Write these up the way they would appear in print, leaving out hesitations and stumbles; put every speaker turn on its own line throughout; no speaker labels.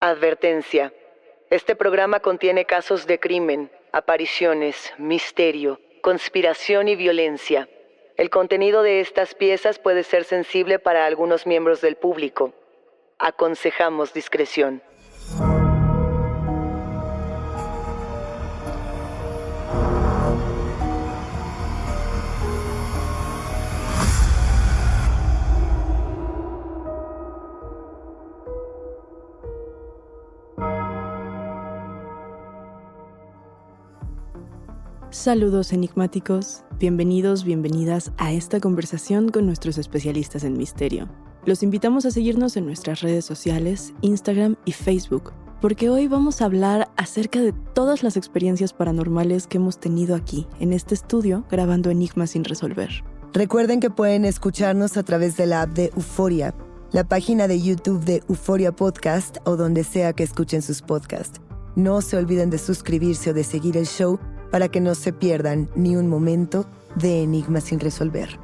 Advertencia. Este programa contiene casos de crimen, apariciones, misterio, conspiración y violencia. El contenido de estas piezas puede ser sensible para algunos miembros del público. Aconsejamos discreción.
Saludos enigmáticos, bienvenidos, bienvenidas a esta conversación con nuestros especialistas en misterio. Los invitamos a seguirnos en nuestras redes sociales, Instagram y Facebook, porque hoy vamos a hablar acerca de todas las experiencias paranormales que hemos tenido aquí, en este estudio, grabando Enigmas sin resolver.
Recuerden que pueden escucharnos a través de la app de Euforia, la página de YouTube de Euforia Podcast o donde sea que escuchen sus podcasts. No se olviden de suscribirse o de seguir el show para que no se pierdan ni un momento de Enigmas sin resolver.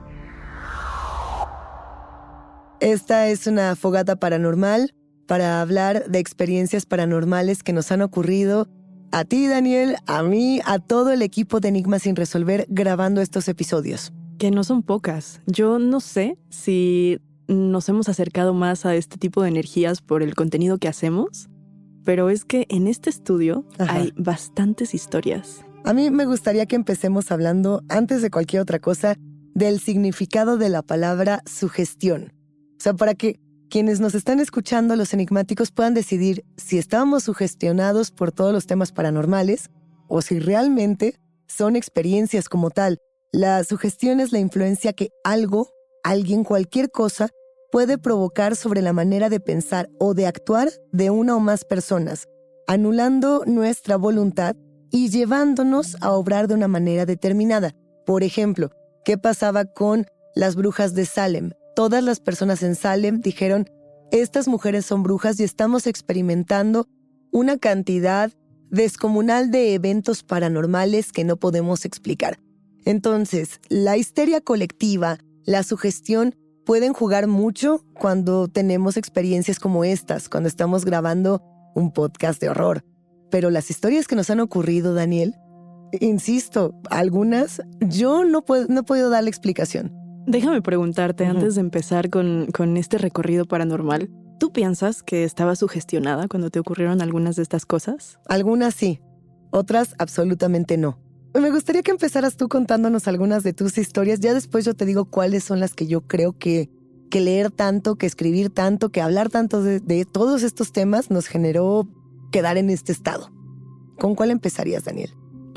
Esta es una fogata paranormal para hablar de experiencias paranormales que nos han ocurrido a ti, Daniel, a mí, a todo el equipo de Enigmas sin resolver grabando estos episodios.
Que no son pocas. Yo no sé si nos hemos acercado más a este tipo de energías por el contenido que hacemos, pero es que en este estudio hay bastantes historias.
A mí me gustaría que empecemos hablando, antes de cualquier otra cosa, del significado de la palabra sugestión. O sea, para que quienes nos están escuchando, los enigmáticos, puedan decidir si estábamos sugestionados por todos los temas paranormales o si realmente son experiencias como tal. La sugestión es la influencia que algo, alguien, cualquier cosa, puede provocar sobre la manera de pensar o de actuar de una o más personas, anulando nuestra voluntad y llevándonos a obrar de una manera determinada. Por ejemplo, ¿qué pasaba con las brujas de Salem? Todas las personas en Salem dijeron, estas mujeres son brujas y estamos experimentando una cantidad descomunal de eventos paranormales que no podemos explicar. Entonces, la histeria colectiva, la sugestión, pueden jugar mucho cuando tenemos experiencias como estas, cuando estamos grabando un podcast de horror. Pero las historias que nos han ocurrido, Daniel, insisto, algunas yo no he podido darle explicación.
Déjame preguntarte, antes de empezar con este recorrido paranormal, ¿tú piensas que estabas sugestionada cuando te ocurrieron algunas de estas cosas?
Algunas sí, otras absolutamente no. Me gustaría que empezaras tú contándonos algunas de tus historias. Ya después yo te digo cuáles son las que yo creo que leer tanto, que escribir tanto, que hablar tanto de todos estos temas nos generó quedar en este estado. ¿Con cuál empezarías, Daniel?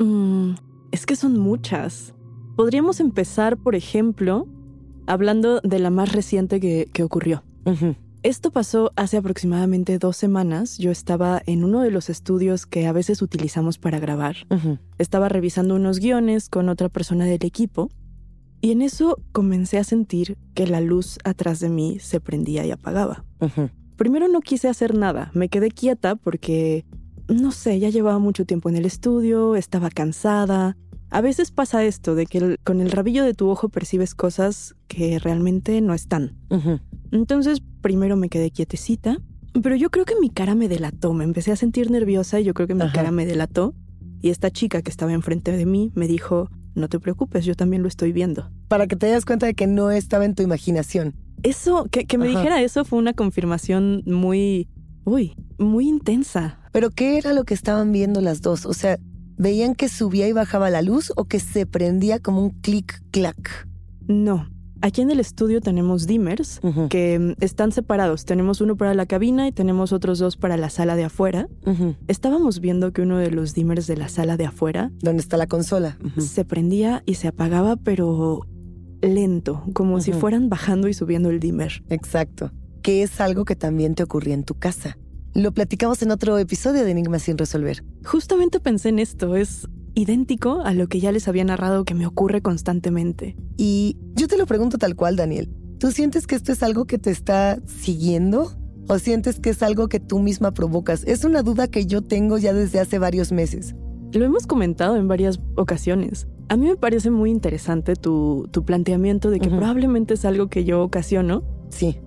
Es que son muchas. Podríamos empezar, por ejemplo, hablando de la más reciente que ocurrió. Esto pasó hace aproximadamente 2 semanas. Yo estaba en uno de los estudios que a veces utilizamos para grabar. Estaba revisando unos guiones con otra persona del equipo y en eso comencé a sentir que la luz atrás de mí se prendía y apagaba. Primero no quise hacer nada, me quedé quieta porque, no sé, ya llevaba mucho tiempo en el estudio, estaba cansada. A veces pasa esto de que con el rabillo de tu ojo percibes cosas que realmente no están. Entonces, primero me quedé quietecita, pero yo creo que mi cara me delató. Me empecé a sentir nerviosa y yo creo que mi cara me delató. Y esta chica que estaba enfrente de mí me dijo, no te preocupes, yo también lo estoy viendo.
Para que te das cuenta de que no estaba en tu imaginación.
Eso, que me dijera eso fue una confirmación muy intensa.
¿Pero qué era lo que estaban viendo las dos? O sea, ¿veían que subía y bajaba la luz o que se prendía como un clic-clac?
No. Aquí en el estudio tenemos dimmers que están separados. Tenemos uno para la cabina y tenemos otros 2 para la sala de afuera. Estábamos viendo que uno de los dimmers de la sala de afuera,
¿dónde está la consola?
Se prendía y se apagaba, pero lento, como si fueran bajando y subiendo el dimmer.
Exacto. Que es algo que también te ocurría en tu casa. Lo platicamos en otro episodio de Enigmas sin resolver.
Justamente pensé en esto, es idéntico a lo que ya les había narrado que me ocurre constantemente.
Y yo te lo pregunto tal cual, Daniel. ¿Tú sientes que esto es algo que te está siguiendo? ¿O sientes que es algo que tú misma provocas? Es una duda que yo tengo ya desde hace varios meses.
Lo hemos comentado en varias ocasiones. A mí me parece muy interesante tu planteamiento de que probablemente es algo que yo ocasiono.
Sí.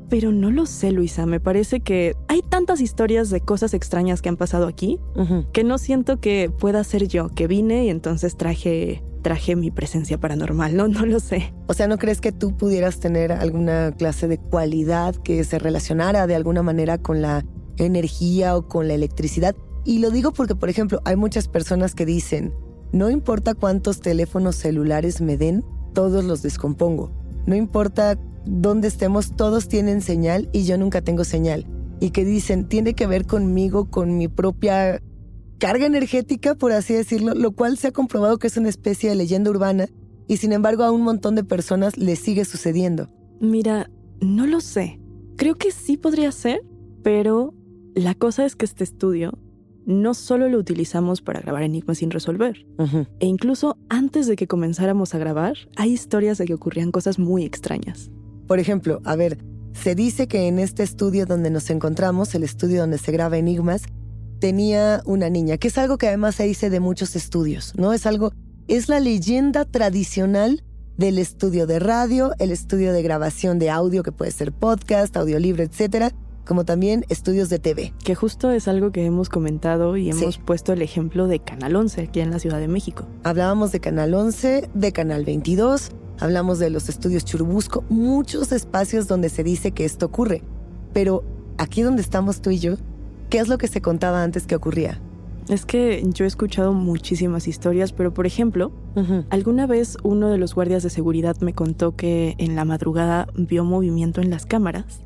Pero no lo sé, Luisa. Me parece que hay tantas historias de cosas extrañas que han pasado aquí que no siento que pueda ser yo, que vine y entonces traje mi presencia paranormal. No lo sé.
O sea, ¿no crees que tú pudieras tener alguna clase de cualidad que se relacionara de alguna manera con la energía o con la electricidad? Y lo digo porque, por ejemplo, hay muchas personas que dicen, no importa cuántos teléfonos celulares me den, todos los descompongo. No importa dónde estemos, todos tienen señal y yo nunca tengo señal. Y que dicen, tiene que ver conmigo, con mi propia carga energética, por así decirlo, lo cual se ha comprobado que es una especie de leyenda urbana y sin embargo a un montón de personas les sigue sucediendo.
Mira, no lo sé. Creo que sí podría ser, pero la cosa es que este estudio no solo lo utilizamos para grabar enigmas sin resolver. E incluso antes de que comenzáramos a grabar, hay historias de que ocurrían cosas muy extrañas.
Por ejemplo, a ver, se dice que en este estudio donde nos encontramos, el estudio donde se graba enigmas, tenía una niña, que es algo que además se dice de muchos estudios, ¿no? Es la leyenda tradicional del estudio de radio, el estudio de grabación de audio, que puede ser podcast, audiolibro, etcétera, como también estudios de TV.
Que justo es algo que hemos comentado y hemos puesto el ejemplo de Canal 11 aquí en la Ciudad de México.
Hablábamos de Canal 11, de Canal 22, hablamos de los estudios Churubusco, muchos espacios donde se dice que esto ocurre. Pero aquí donde estamos tú y yo, ¿qué es lo que se contaba antes que ocurría?
Es que yo he escuchado muchísimas historias, pero por ejemplo, alguna vez uno de los guardias de seguridad me contó que en la madrugada vio movimiento en las cámaras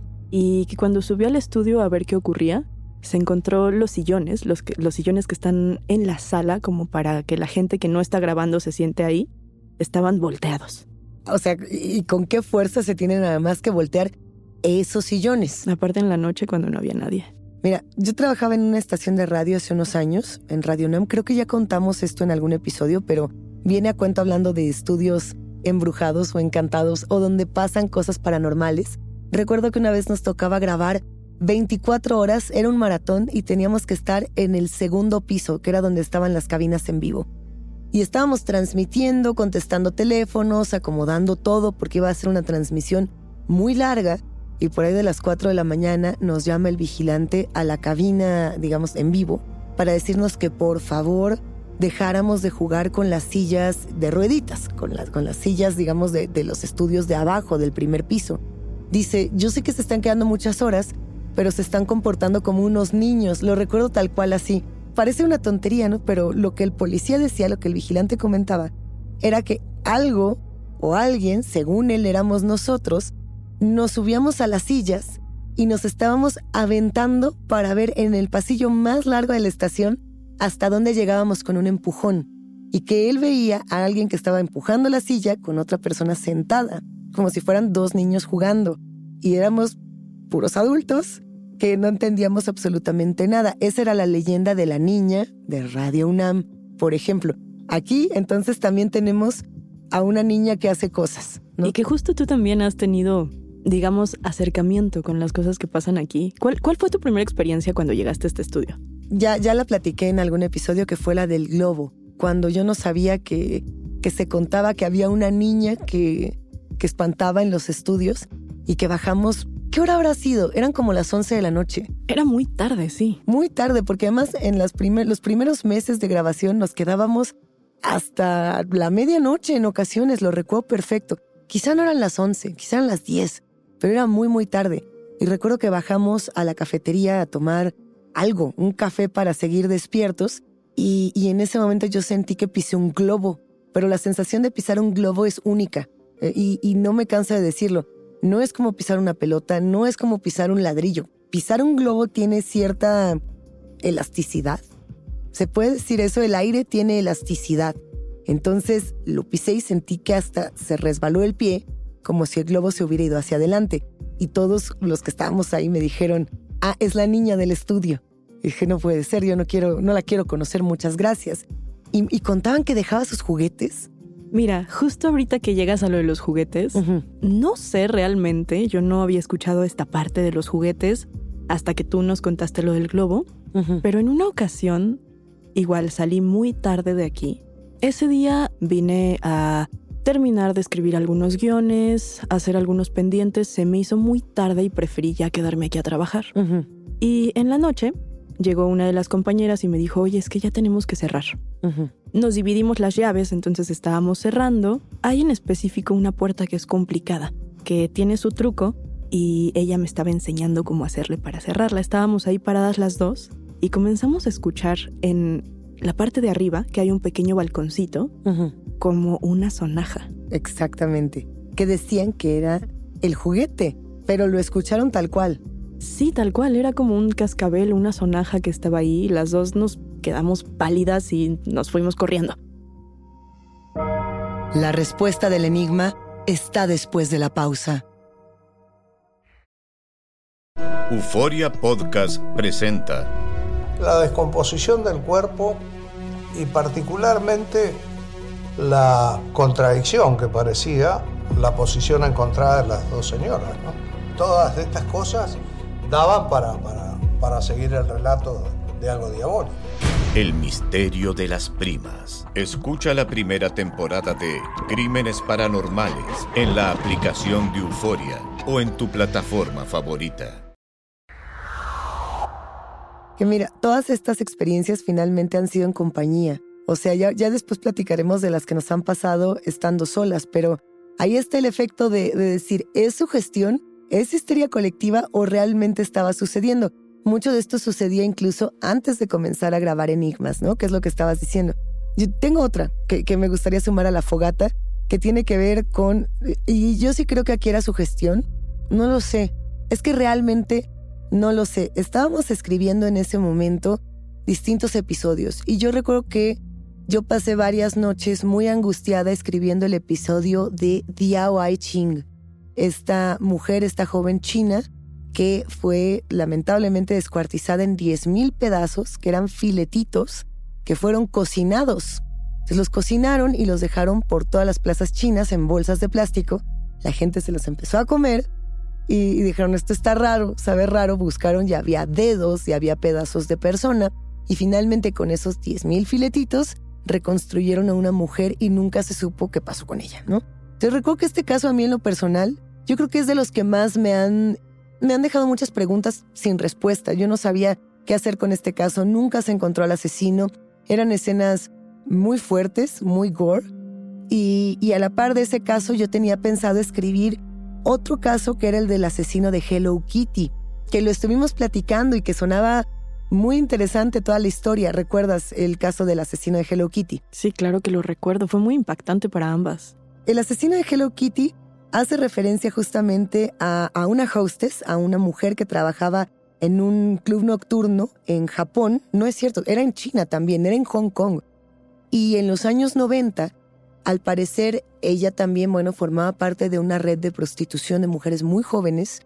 y que cuando subió al estudio a ver qué ocurría, se encontró los sillones que están en la sala como para que la gente que no está grabando se siente ahí, estaban volteados.
O sea, ¿y con qué fuerza se tienen además que voltear esos sillones?
Aparte en la noche cuando no había nadie.
Mira, yo trabajaba en una estación de radio hace unos años, en Radio UNAM. Creo que ya contamos esto en algún episodio, pero viene a cuento hablando de estudios embrujados o encantados o donde pasan cosas paranormales. Recuerdo que una vez nos tocaba grabar 24 horas, era un maratón y teníamos que estar en el segundo piso, que era donde estaban las cabinas en vivo. Y estábamos transmitiendo, contestando teléfonos, acomodando todo porque iba a ser una transmisión muy larga. Y por ahí de las 4 de la mañana nos llama el vigilante a la cabina, digamos, en vivo, para decirnos que por favor dejáramos de jugar con las sillas de rueditas, con las sillas, digamos, de los estudios de abajo, del primer piso. Dice, yo sé que se están quedando muchas horas, pero se están comportando como unos niños. Lo recuerdo tal cual así. Parece una tontería, ¿no? Pero lo que el policía decía, lo que el vigilante comentaba, era que algo o alguien, según él éramos nosotros, nos subíamos a las sillas y nos estábamos aventando para ver en el pasillo más largo de la estación hasta dónde llegábamos con un empujón. Y que él veía a alguien que estaba empujando la silla con otra persona sentada, como si fueran dos niños jugando. Y éramos puros adultos que no entendíamos absolutamente nada. Esa era la leyenda de la niña de Radio UNAM, por ejemplo. Aquí entonces también tenemos a una niña que hace cosas, ¿no?
Y que justo tú también has tenido, digamos, acercamiento con las cosas que pasan aquí. ¿Cuál fue tu primera experiencia cuando llegaste a este estudio?
Ya la platiqué en algún episodio, que fue la del globo. Cuando yo no sabía que se contaba que había una niña que espantaba en los estudios y que bajamos. ¿Qué hora habrá sido? Eran como las 11 de la noche.
Era muy tarde, sí.
Muy tarde, porque además en los primeros meses de grabación nos quedábamos hasta la medianoche en ocasiones, lo recuerdo perfecto. Quizá no eran las 11, quizá eran las 10, pero era muy, muy tarde. Y recuerdo que bajamos a la cafetería a tomar algo, un café para seguir despiertos, y en ese momento yo sentí que pisé un globo, pero la sensación de pisar un globo es única, y no me canso de decirlo. No es como pisar una pelota, no es como pisar un ladrillo. Pisar un globo tiene cierta elasticidad. ¿Se puede decir eso? El aire tiene elasticidad. Entonces lo pisé y sentí que hasta se resbaló el pie, como si el globo se hubiera ido hacia adelante. Y todos los que estábamos ahí me dijeron, es la niña del estudio. Y dije, no puede ser, yo no la quiero conocer, muchas gracias. Y contaban que dejaba sus juguetes.
Mira, justo ahorita que llegas a lo de los juguetes, no sé realmente, yo no había escuchado esta parte de los juguetes hasta que tú nos contaste lo del globo, pero en una ocasión, igual salí muy tarde de aquí. Ese día vine a terminar de escribir algunos guiones, hacer algunos pendientes. Se me hizo muy tarde y preferí ya quedarme aquí a trabajar.
Uh-huh.
Y en la noche llegó una de las compañeras y me dijo, oye, es que ya tenemos que cerrar.
Uh-huh.
Nos dividimos las llaves, entonces estábamos cerrando. Hay en específico una puerta que es complicada, que tiene su truco, y ella me estaba enseñando cómo hacerle para cerrarla. Estábamos ahí paradas las dos y comenzamos a escuchar en la parte de arriba, que hay un pequeño balconcito,
Uh-huh.
como una sonaja.
Exactamente. Que decían que era el juguete, pero lo escucharon tal cual.
Sí, tal cual, era como un cascabel, una sonaja que estaba ahí. Las dos nos quedamos pálidas y nos fuimos corriendo.
La respuesta del enigma está después de la pausa.
Euforia Podcast presenta
la descomposición del cuerpo y particularmente la contradicción que parecía la posición encontrada de las dos señoras, ¿no? Todas estas cosas daban para seguir el relato de algo diabólico.
El misterio de las primas. Escucha la primera temporada de Crímenes Paranormales en la aplicación de Euforia o en tu plataforma favorita.
Que mira, todas estas experiencias finalmente han sido en compañía. O sea, ya después platicaremos de las que nos han pasado estando solas, pero ahí está el efecto de decir, ¿es sugestión? ¿Es histeria colectiva o realmente estaba sucediendo? Mucho de esto sucedía incluso antes de comenzar a grabar Enigmas, ¿no? Que es lo que estabas diciendo. Yo tengo otra que me gustaría sumar a la fogata, que tiene que ver con... Y yo sí creo que aquí era sugestión. No lo sé. Es que realmente no lo sé. Estábamos escribiendo en ese momento distintos episodios. Y yo recuerdo que yo pasé varias noches muy angustiada escribiendo el episodio de Diao Ai-ching. Esta mujer, esta joven china, que fue lamentablemente descuartizada en 10,000 pedazos, que eran filetitos, que fueron cocinados. Se los cocinaron y los dejaron por todas las plazas chinas en bolsas de plástico. La gente se los empezó a comer y dijeron, esto está raro, sabe raro. Buscaron y había dedos y había pedazos de persona. Y finalmente con esos 10,000 filetitos reconstruyeron a una mujer y nunca se supo qué pasó con ella, ¿no? Entonces recuerdo que este caso a mí en lo personal, yo creo que es de los que más me han dejado muchas preguntas sin respuesta. Yo no sabía qué hacer con este caso. Nunca se encontró al asesino. Eran escenas muy fuertes, muy gore. Y a la par de ese caso yo tenía pensado escribir otro caso que era el del asesino de Hello Kitty, que lo estuvimos platicando y que sonaba muy interesante toda la historia. ¿Recuerdas el caso del asesino de Hello Kitty?
Sí, claro que lo recuerdo. Fue muy impactante para ambas.
El asesino de Hello Kitty hace referencia justamente a una hostess, a una mujer que trabajaba en un club nocturno en Japón. No es cierto, era en China también, era en Hong Kong. Y en los años 90, al parecer, ella también, formaba parte de una red de prostitución de mujeres muy jóvenes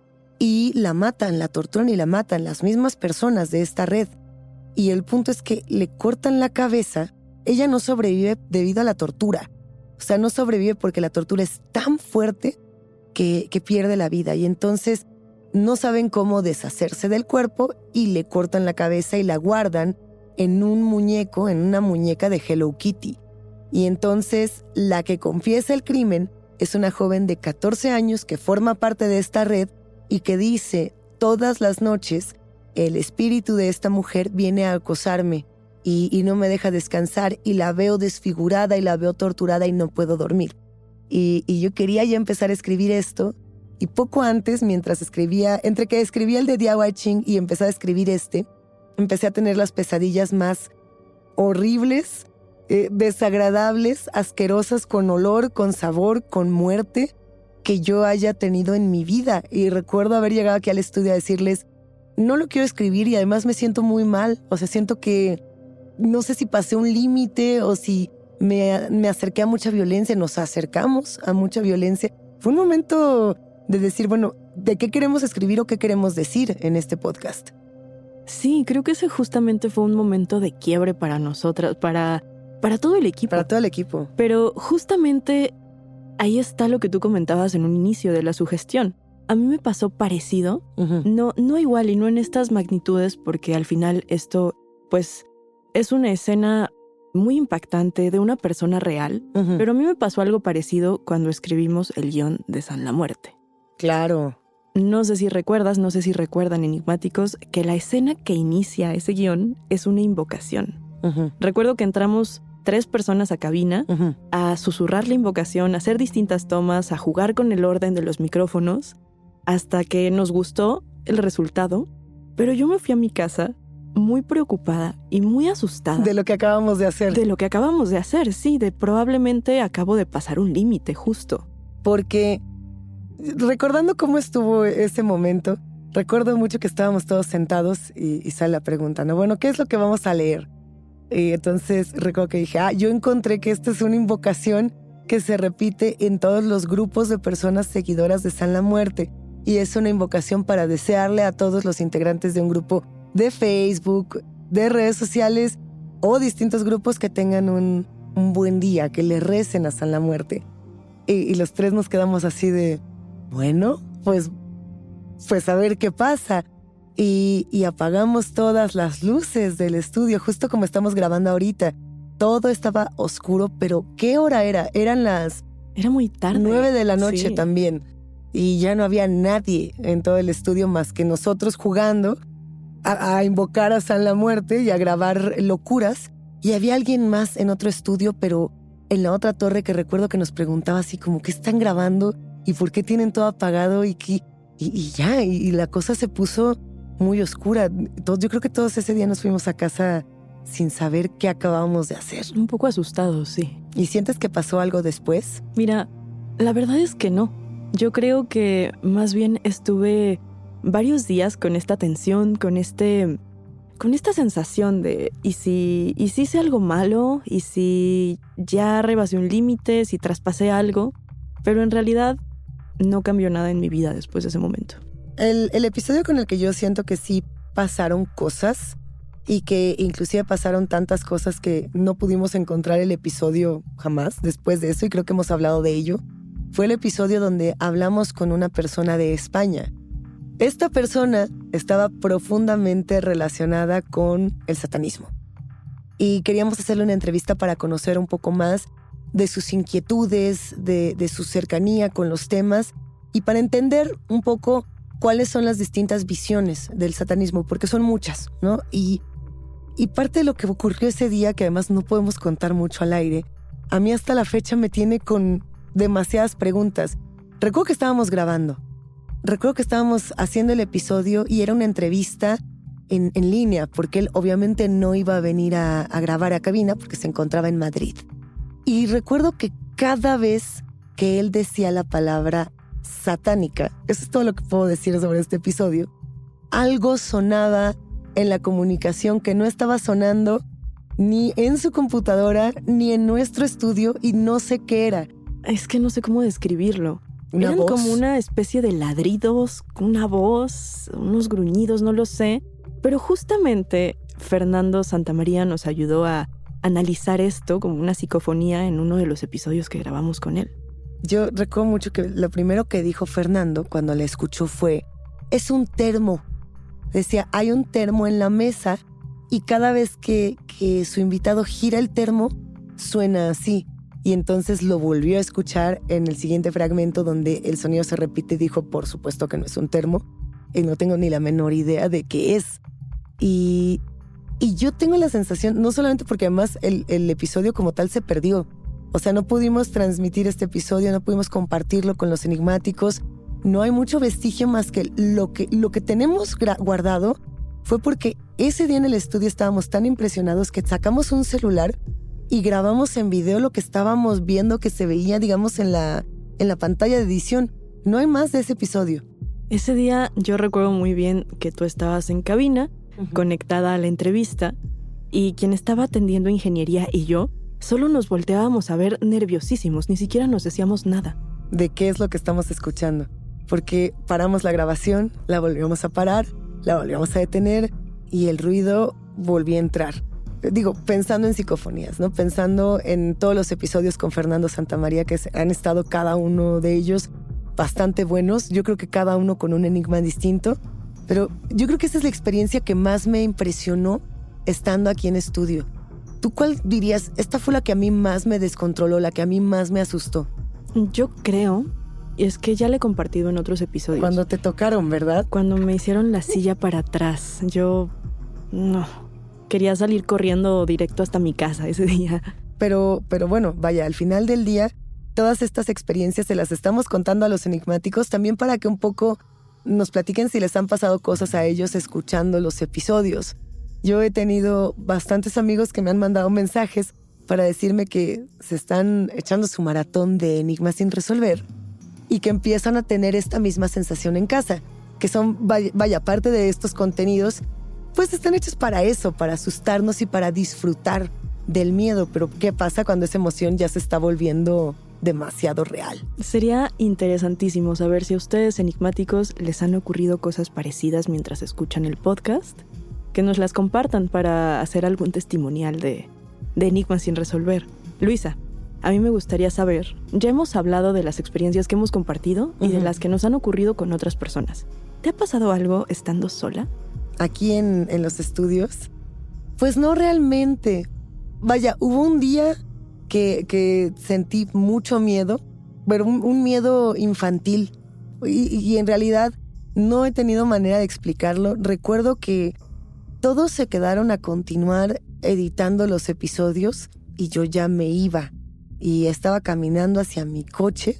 y la matan, la torturan y la matan las mismas personas de esta red. Y el punto es que le cortan la cabeza. Ella no sobrevive debido a la tortura. O sea, no sobrevive porque la tortura es tan fuerte que pierde la vida. Y entonces no saben cómo deshacerse del cuerpo y le cortan la cabeza y la guardan en un muñeco, en una muñeca de Hello Kitty. Y entonces la que confiesa el crimen es una joven de 14 años que forma parte de esta red y que dice, todas las noches el espíritu de esta mujer viene a acosarme y no me deja descansar y la veo desfigurada y la veo torturada y no puedo dormir. Y yo quería ya empezar a escribir esto y poco antes, mientras escribía, entre que escribía el de Diao Ai-ching y empezaba a escribir empecé a tener las pesadillas más horribles, desagradables, asquerosas, con olor, con sabor, con muerte, que yo haya tenido en mi vida. Y recuerdo haber llegado aquí al estudio a decirles, no lo quiero escribir y además me siento muy mal. O sea, siento que no sé si pasé un límite o si me acerqué a mucha violencia, nos acercamos a mucha violencia. Fue un momento de decir, ¿de qué queremos escribir o qué queremos decir en este podcast?
Sí, creo que ese justamente fue un momento de quiebre para nosotras, para todo el equipo.
Para todo el equipo.
Pero justamente ahí está lo que tú comentabas en un inicio de la sugestión. A mí me pasó parecido, no igual y no en estas magnitudes, porque al final esto, pues, es una escena muy impactante de una persona real, pero a mí me pasó algo parecido cuando escribimos el guión de San la Muerte.
Claro.
No sé si recuerdan enigmáticos, que la escena que inicia ese guión es una invocación. Recuerdo que entramos 3 personas a cabina a susurrar la invocación, a hacer distintas tomas, a jugar con el orden de los micrófonos, hasta que nos gustó el resultado, pero yo me fui a mi casa muy preocupada y muy asustada.
De lo que acabamos de hacer.
De lo que acabamos de hacer, sí, de probablemente acabo de pasar un límite justo.
Porque, recordando cómo estuvo ese momento, recuerdo mucho que estábamos todos sentados y sale la pregunta, ¿no? Bueno, ¿qué es lo que vamos a leer? Y entonces recuerdo que dije, yo encontré que esta es una invocación que se repite en todos los grupos de personas seguidoras de San la Muerte. Y es una invocación para desearle a todos los integrantes de un grupo de Facebook, de redes sociales o distintos grupos que tengan un buen día, que le recen a San la Muerte. Y los 3 nos quedamos así de, bueno, pues a ver qué pasa. Y apagamos todas las luces del estudio, justo como estamos grabando ahorita. Todo estaba oscuro, pero ¿qué hora era? Era
muy tarde.
9 de la noche
sí.
También. Y ya no había nadie en todo el estudio más que nosotros jugando a invocar a San la Muerte y a grabar locuras. Y había alguien más en otro estudio, pero en la otra torre, que recuerdo que nos preguntaba así como, ¿qué están grabando? ¿Y por qué tienen todo apagado? Y la cosa se puso muy oscura. Yo creo que todos ese día nos fuimos a casa sin saber qué acabábamos de hacer.
Un poco asustados, sí.
¿Y sientes que pasó algo después?
Mira, la verdad es que no. Yo creo que más bien estuve varios días con esta tensión, con esta sensación de ¿y si hice algo malo? ¿Y si ya rebasé un límite? ¿Si traspasé algo? Pero en realidad no cambió nada en mi vida después de ese momento.
El episodio con el que yo siento que sí pasaron cosas y que inclusive pasaron tantas cosas que no pudimos encontrar el episodio jamás después de eso, y creo que hemos hablado de ello, fue el episodio donde hablamos con una persona de España. Esta persona estaba profundamente relacionada con el satanismo. Y queríamos hacerle una entrevista para conocer un poco más de sus inquietudes, de su cercanía con los temas y para entender un poco cuáles son las distintas visiones del satanismo, porque son muchas, ¿no? Y parte de lo que ocurrió ese día, que además no podemos contar mucho al aire, a mí hasta la fecha me tiene con demasiadas preguntas. Recuerdo que estábamos grabando. Recuerdo que estábamos haciendo el episodio y era una entrevista en línea, porque él obviamente no iba a venir a grabar a cabina porque se encontraba en Madrid. Y recuerdo que cada vez que él decía la palabra satánica, eso es todo lo que puedo decir sobre este episodio, algo sonaba en la comunicación que no estaba sonando ni en su computadora ni en nuestro estudio, y no sé qué era.
Es que no sé cómo describirlo.
¿Una
Eran
voz?
como una especie de ladridos, una voz, unos gruñidos, no lo sé. Pero justamente Fernando Santamaría nos ayudó a analizar esto como una psicofonía en uno de los episodios que grabamos con él.
Yo recuerdo mucho que lo primero que dijo Fernando cuando la escuchó fue, es un termo. Decía, hay un termo en la mesa y cada vez que su invitado gira el termo, suena así. Y entonces lo volvió a escuchar en el siguiente fragmento donde el sonido se repite y dijo, por supuesto que no es un termo. Y no tengo ni la menor idea de qué es. Y yo tengo la sensación, no solamente porque además el episodio como tal se perdió. O sea, no pudimos transmitir este episodio, no pudimos compartirlo con los enigmáticos. No hay mucho vestigio más que lo que tenemos guardado fue porque ese día en el estudio estábamos tan impresionados que sacamos un celular y grabamos en video lo que estábamos viendo que se veía, digamos, en la pantalla de edición. No hay más de ese episodio.
Ese día yo recuerdo muy bien que tú estabas en cabina, conectada a la entrevista, y quien estaba atendiendo ingeniería y yo solo nos volteábamos a ver nerviosísimos, ni siquiera nos decíamos nada.
¿De qué es lo que estamos escuchando? Porque paramos la grabación, la volvíamos a parar, la volvíamos a detener y el ruido volvía a entrar. Digo, pensando en psicofonías, ¿no? Pensando en todos los episodios con Fernando Santamaría, que han estado cada uno de ellos bastante buenos. Yo creo que cada uno con un enigma distinto. Pero yo creo que esa es la experiencia que más me impresionó estando aquí en estudio. ¿Tú cuál dirías? Esta fue la que a mí más me descontroló, la que a mí más me asustó.
Yo creo, y es que ya le he compartido en otros episodios.
Cuando te tocaron, ¿verdad?
Cuando me hicieron la silla para atrás, yo no quería salir corriendo directo hasta mi casa ese día.
Pero bueno, vaya, al final del día, todas estas experiencias se las estamos contando a los enigmáticos también para que un poco nos platiquen si les han pasado cosas a ellos escuchando los episodios. Yo he tenido bastantes amigos que me han mandado mensajes para decirme que se están echando su maratón de enigmas sin resolver y que empiezan a tener esta misma sensación en casa, que son, vaya, parte de estos contenidos, pues están hechos para eso, para asustarnos y para disfrutar del miedo. Pero ¿qué pasa cuando esa emoción ya se está volviendo demasiado real?
Sería interesantísimo saber si a ustedes enigmáticos les han ocurrido cosas parecidas mientras escuchan el podcast, que nos las compartan para hacer algún testimonial de enigmas sin resolver. Luisa, a mí me gustaría saber, ya hemos hablado de las experiencias que hemos compartido y de las que nos han ocurrido con otras personas. ¿Te ha pasado algo estando sola?
Aquí en los estudios, pues no realmente. Vaya, hubo un día que sentí mucho miedo, pero un miedo infantil. Y en realidad no he tenido manera de explicarlo. Recuerdo que todos se quedaron a continuar editando los episodios y yo ya me iba. Y estaba caminando hacia mi coche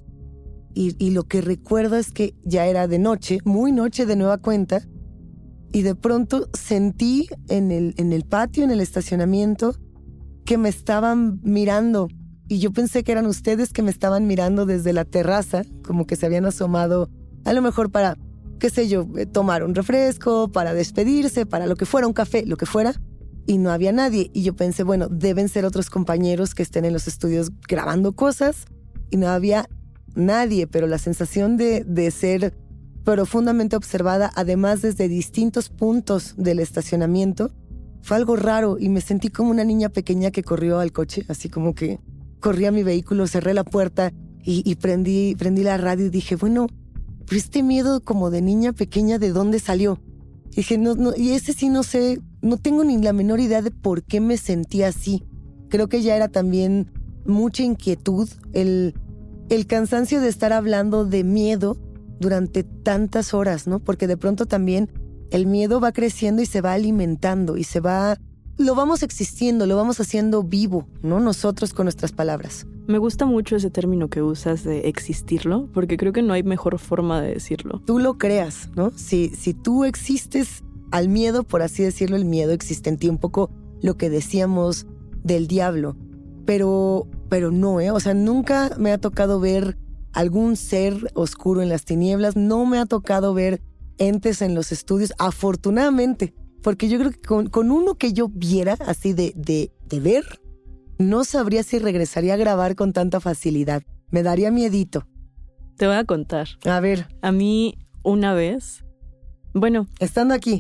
y lo que recuerdo es que ya era de noche, muy noche de nueva cuenta, y de pronto sentí en el patio, en el estacionamiento, que me estaban mirando. Y yo pensé que eran ustedes que me estaban mirando desde la terraza, como que se habían asomado, a lo mejor para, qué sé yo, tomar un refresco, para despedirse, para lo que fuera, un café, lo que fuera. Y no había nadie. Y yo pensé, bueno, deben ser otros compañeros que estén en los estudios grabando cosas. Y no había nadie, pero la sensación de ser profundamente observada, además desde distintos puntos del estacionamiento, fue algo raro y me sentí como una niña pequeña que corrió al coche, así como que corrí a mi vehículo, cerré la puerta y prendí la radio y dije, bueno, pero este miedo como de niña pequeña, ¿de dónde salió? Y dije, no, y ese sí no sé, no tengo ni la menor idea de por qué me sentía así. Creo que ya era también mucha inquietud, el cansancio de estar hablando de miedo durante tantas horas, ¿no? Porque de pronto también el miedo va creciendo y se va alimentando y lo vamos existiendo, lo vamos haciendo vivo, ¿no? Nosotros con nuestras palabras.
Me gusta mucho ese término que usas de existirlo, porque creo que no hay mejor forma de decirlo.
Tú lo creas, ¿no? Si tú existes al miedo, por así decirlo, el miedo existe en ti, un poco lo que decíamos del diablo. Pero no, O sea, nunca me ha tocado ver algún ser oscuro en las tinieblas, no me ha tocado ver entes en los estudios, afortunadamente, porque yo creo que con uno que yo viera así de ver, no sabría si regresaría a grabar con tanta facilidad. Me daría miedito.
Te voy a contar.
A ver.
A mí, una vez, bueno...
Estando aquí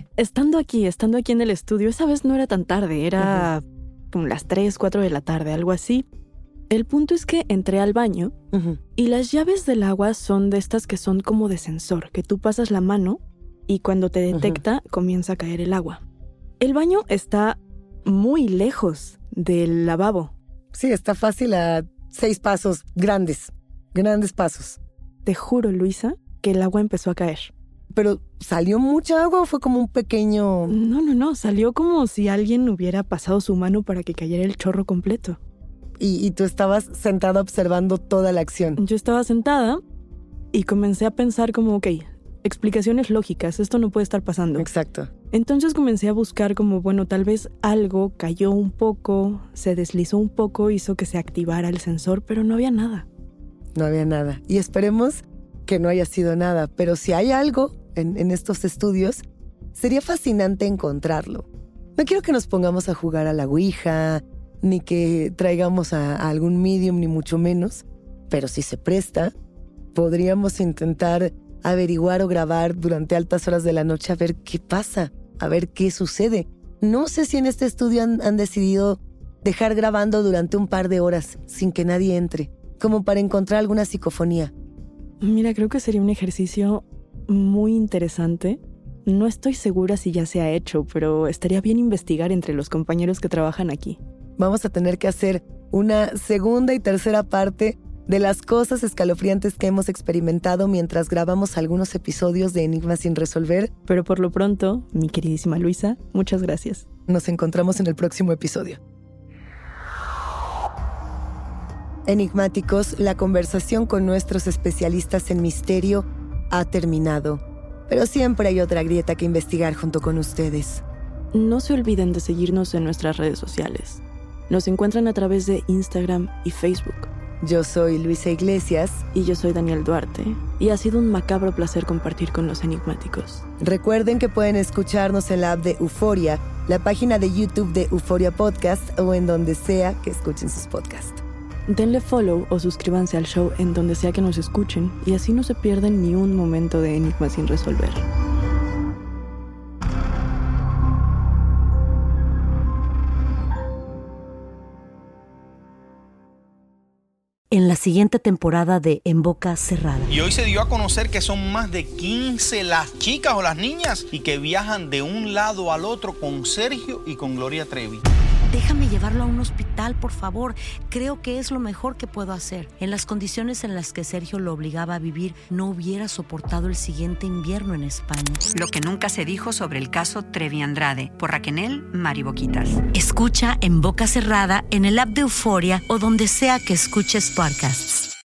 en el estudio, esa vez no era tan tarde, era como las 3, 4 de la tarde, algo así. El punto es que entré al baño y las llaves del agua son de estas que son como de sensor, que tú pasas la mano y cuando te detecta comienza a caer el agua. El baño está muy lejos del lavabo. Sí, está fácil a 6 pasos, grandes pasos.
Te juro, Luisa, que el agua empezó a caer.
¿Pero salió mucha agua o fue como un pequeño...?
No, salió como si alguien hubiera pasado su mano para que cayera el chorro completo.
Y tú estabas sentada observando toda la acción.
Yo estaba sentada y comencé a pensar como, ok, explicaciones lógicas, esto no puede estar pasando.
Exacto.
Entonces comencé a buscar como, bueno, tal vez algo cayó un poco, se deslizó un poco, hizo que se activara el sensor, pero no había nada.
No había nada. Y esperemos que no haya sido nada, pero si hay algo en estos estudios, sería fascinante encontrarlo. No quiero que nos pongamos a jugar a la Ouija, ni que traigamos a algún medium, ni mucho menos, pero si se presta, podríamos intentar averiguar o grabar durante altas horas de la noche a ver qué pasa, a ver qué sucede. No sé si en este estudio han decidido dejar grabando durante un par de horas sin que nadie entre, como para encontrar alguna psicofonía.
Mira, creo que sería un ejercicio muy interesante. No estoy segura si ya se ha hecho, pero estaría bien investigar entre los compañeros que trabajan aquí.
vamos a tener que hacer una segunda y tercera parte de las cosas escalofriantes que hemos experimentado mientras grabamos algunos episodios de Enigmas sin resolver.
Pero por lo pronto, mi queridísima Luisa, muchas gracias.
Nos encontramos en el próximo episodio. Enigmáticos, la conversación con nuestros especialistas en misterio ha terminado. Pero siempre hay otra grieta que investigar junto con ustedes.
No se olviden de seguirnos en nuestras redes sociales. Nos encuentran a través de Instagram y Facebook.
Yo soy Luisa Iglesias.
Y yo soy Daniel Duarte. Y ha sido un macabro placer compartir con los enigmáticos.
Recuerden que pueden escucharnos en la app de Euforia, la página de YouTube de Euforia Podcast o en donde sea que escuchen sus podcasts.
Denle follow o suscríbanse al show en donde sea que nos escuchen y así no se pierden ni un momento de Enigmas sin resolver.
En la siguiente temporada de En Boca Cerrada.
Y hoy se dio a conocer que son más de 15 las chicas o las niñas y que viajan de un lado al otro con Sergio y con Gloria Trevi.
Déjame llevarlo a un hospital, por favor. Creo que es lo mejor que puedo hacer. En las condiciones en las que Sergio lo obligaba a vivir, no hubiera soportado el siguiente invierno en España.
Lo que nunca se dijo sobre el caso Trevi Andrade, por Raquel Mariboquitas.
Escucha En Boca Cerrada, en el app de Euforia o donde sea que escuches podcasts.